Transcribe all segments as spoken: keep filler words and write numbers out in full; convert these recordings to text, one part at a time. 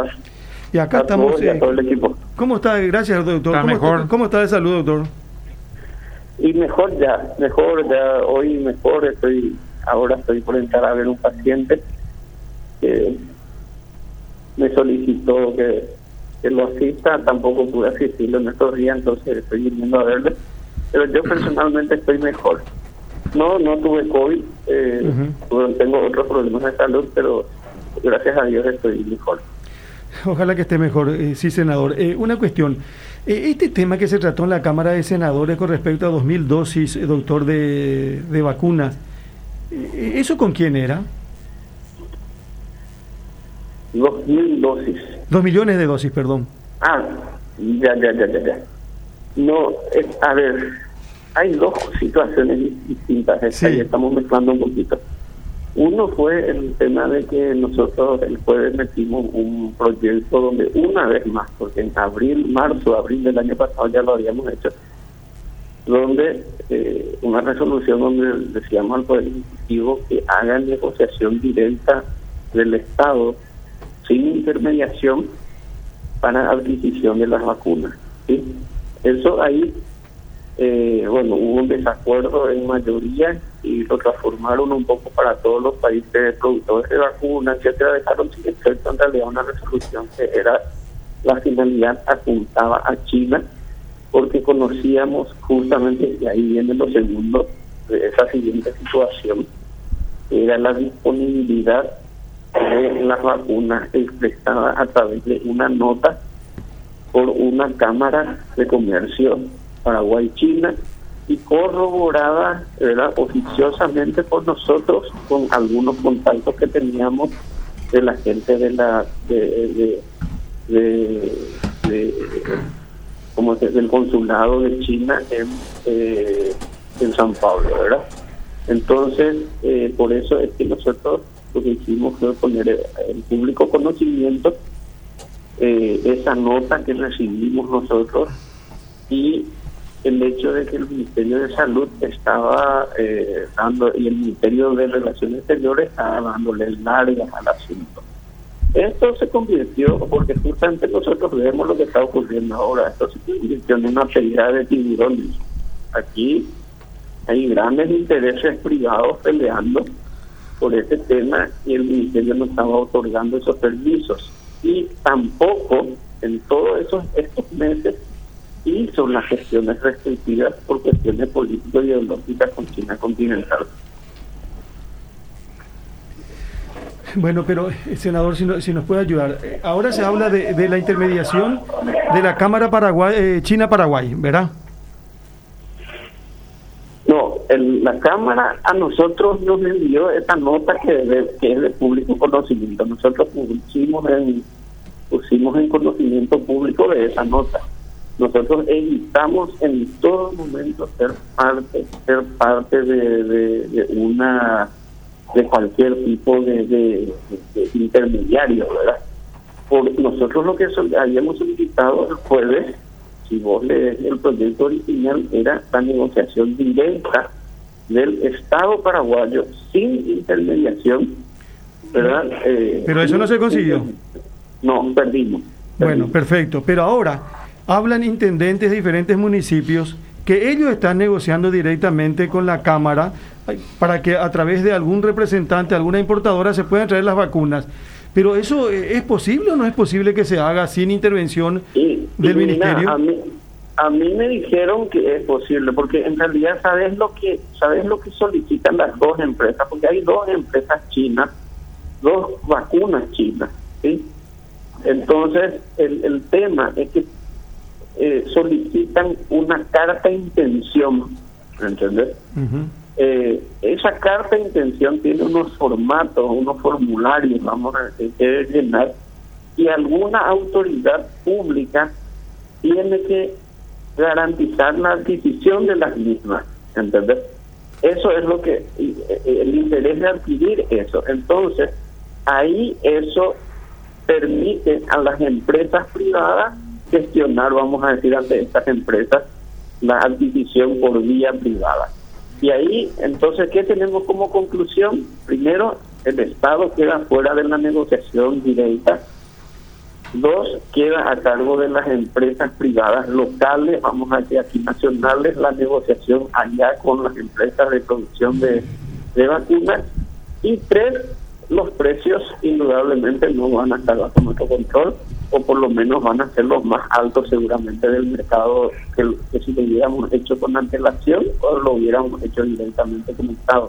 días. Y acá a estamos. todos y a Eh, todo el equipo. ¿Cómo está? Gracias, doctor. Está ¿Cómo, mejor. Está, ¿Cómo está de salud, doctor? Y mejor ya, mejor ya, hoy mejor, estoy, ahora estoy por entrar a ver un paciente que me solicitó que, que lo asista, tampoco pude asistirlo en estos días, entonces estoy viniendo a verle, pero yo personalmente estoy mejor. No, no tuve COVID, eh, Uh-huh. bueno, tengo otros problemas de salud, pero gracias a Dios estoy mejor. Ojalá que esté mejor, eh, sí, senador. Eh, una cuestión, eh, este tema que se trató en la Cámara de Senadores con respecto a dos mil dosis, eh, doctor, de, de vacunas, eh, ¿eso con quién era? Dos mil dosis. Dos millones de dosis, perdón. Ah, ya, ya, ya, ya, ya. No, es, a ver, hay dos situaciones distintas, Sí. ahí estamos mezclando un poquito. Uno fue el tema de que nosotros el jueves metimos un proyecto donde una vez más, porque en abril, marzo, abril del año pasado ya lo habíamos hecho, donde eh, una resolución donde decíamos al Poder Ejecutivo que haga negociación directa del Estado sin intermediación para adquisición de las vacunas, ¿sí? Eso ahí, eh, bueno, hubo un desacuerdo en mayoría y lo transformaron un poco para todos los países productores de vacunas, etcétera, dejaron sin efecto en realidad una resolución que era, la finalidad apuntaba a China, porque conocíamos justamente, y ahí viene lo segundo de esa siguiente situación, era la disponibilidad de las vacunas expresada a través de una nota por una Cámara de Comercio Paraguay-China y corroborada, ¿verdad?, oficiosamente por nosotros con algunos contactos que teníamos de la gente de la de de, de, de como se, del consulado de China en eh, en San Pablo, ¿verdad? Entonces, eh, por eso es que nosotros lo que hicimos fue poner en público conocimiento eh, esa nota que recibimos nosotros y el hecho de que el Ministerio de Salud estaba eh, dando, y el Ministerio de Relaciones Exteriores estaba dándole largas al asunto. Esto se convirtió, porque justamente nosotros vemos lo que está ocurriendo ahora, esto se convirtió en una pelea de tiburones. Aquí hay grandes intereses privados peleando por este tema y el Ministerio no estaba otorgando esos permisos. Y tampoco en todos esos estos meses hizo las gestiones restrictivas por cuestiones político-ideológicas con China continental. Bueno, pero, eh, senador, si, no, si nos puede ayudar. Eh, ahora se habla de, de la intermediación de la Cámara Paraguay, eh, China-Paraguay, ¿verdad? No, el, la Cámara a nosotros nos envió esta nota que, de, que es de público conocimiento. Nosotros pusimos en, pusimos en conocimiento público de esa nota. Nosotros evitamos en todo momento ser parte, ser parte de, de, de una de cualquier tipo de, de, de intermediario, ¿verdad? Por nosotros lo que sol, habíamos solicitado el jueves, si vos lees el proyecto original, era la negociación directa del Estado paraguayo sin intermediación, ¿verdad? Eh, Pero eso no se consiguió. No, perdimos. Bueno, perdimos. perfecto. Pero ahora hablan intendentes de diferentes municipios que ellos están negociando directamente con la Cámara para que a través de algún representante, alguna importadora, se puedan traer las vacunas. Pero eso, ¿es posible o no es posible que se haga sin intervención y, del y Ministerio? Mira, a mí, a mí me dijeron que es posible, porque en realidad sabes lo que sabes lo que solicitan las dos empresas, porque hay dos empresas chinas, dos vacunas chinas, ¿sí? Entonces, el, el tema es que eh, solicitan una carta de intención, ¿entendés? Uh-huh. Eh, esa carta de intención tiene unos formatos, unos formularios, vamos a decir, que llenar, y alguna autoridad pública tiene que garantizar la adquisición de las mismas, ¿entendés? Eso es lo que, el interés de adquirir eso. Entonces, ahí eso permite a las empresas privadas gestionar, vamos a decir, ante estas empresas, la adquisición por vía privada. Y ahí, entonces, ¿qué tenemos como conclusión? Primero, el Estado queda fuera de la negociación directa Dos, queda a cargo de las empresas privadas locales, vamos a decir aquí nacionales, la negociación allá con las empresas de producción de, de vacunas. Y tres, los precios indudablemente no van a estar bajo nuestro control, o por lo menos van a ser los más altos seguramente del mercado que, que si lo hubiéramos hecho con antelación o lo hubiéramos hecho directamente con el Estado.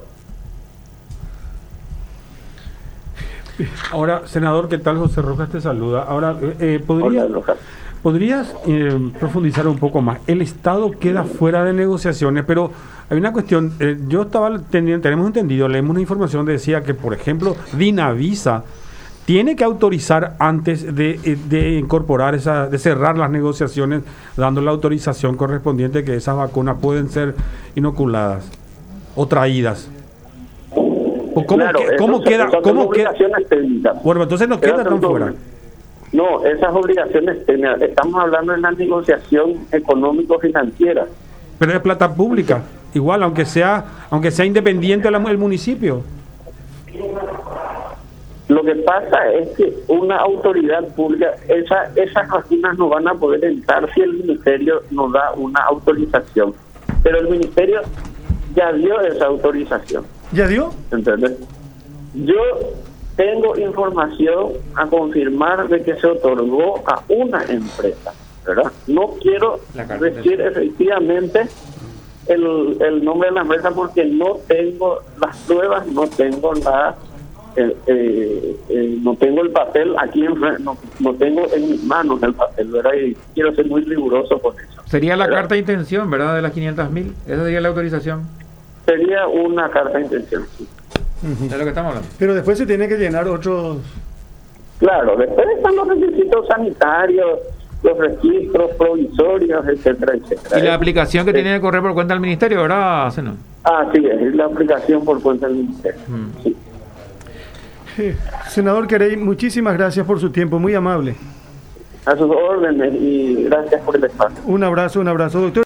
Ahora, senador, ¿qué tal? José Rojas te saluda. Ahora, eh, ¿podría, Hola, ¿podrías eh, profundizar un poco más? El Estado queda fuera de negociaciones, pero hay una cuestión. Eh, yo estaba teniendo, tenemos entendido, leemos una información que decía que, por ejemplo, Dinavisa tiene que autorizar antes de, de incorporar esa, de cerrar las negociaciones, dando la autorización correspondiente que esas vacunas pueden ser inoculadas o traídas. ¿Cómo, claro, que, ¿cómo eso, queda? Son ¿Cómo obligaciones queda? técnicas. Bueno, entonces no queda tan fuera. No, esas obligaciones técnicas. Estamos hablando de la negociación económico-financiera. Pero es plata pública, igual, aunque sea aunque sea independiente del el municipio. Lo que pasa es que una autoridad pública, esa, esas vacunas no van a poder entrar si el ministerio nos da una autorización. Pero el ministerio ya dio esa autorización. ¿Ya dio? ¿Entendés? Yo tengo información a confirmar de que se otorgó a una empresa, ¿verdad? No quiero decir efectivamente el, el nombre de la empresa porque no tengo las pruebas, no tengo la eh, eh, eh, no tengo el papel aquí, en, no, no tengo en mis manos el papel, ¿verdad? Y quiero ser muy riguroso con eso. Sería la ¿verdad? carta de intención, ¿verdad? De las quinientas mil, esa sería la autorización. Sería una carta de intención, sí. Uh-huh. De lo que estamos hablando. Pero después se tiene que llenar otros... Claro, después están los requisitos sanitarios, los registros provisorios, etcétera, etcétera. Y la aplicación que eh, tiene que correr por cuenta del ministerio, ¿verdad? ¿Sí, no? Ah, sí, es la aplicación por cuenta del ministerio. Mm. Sí. Eh, senador Querey, muchísimas gracias por su tiempo, muy amable. A sus órdenes y gracias por el espacio. Un abrazo, un abrazo, doctor.